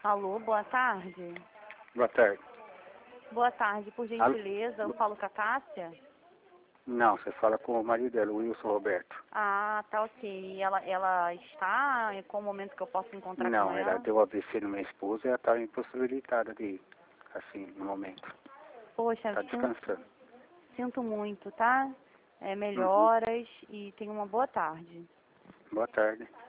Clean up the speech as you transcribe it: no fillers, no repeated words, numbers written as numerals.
Alô, boa tarde. Boa tarde. Boa tarde, por gentileza, eu falo com a Cássia? Não, você fala com o marido dela, o Wilson Roberto. Ah, tá ok. Ela está? Em qual momento que eu posso encontrar Não, com ela ela? deu AVC na minha esposa e ela está impossibilitada de ir, assim, no momento. Poxa, Está descansando. sinto muito, tá? Uhum. Melhoras e tenha uma boa tarde. Boa tarde.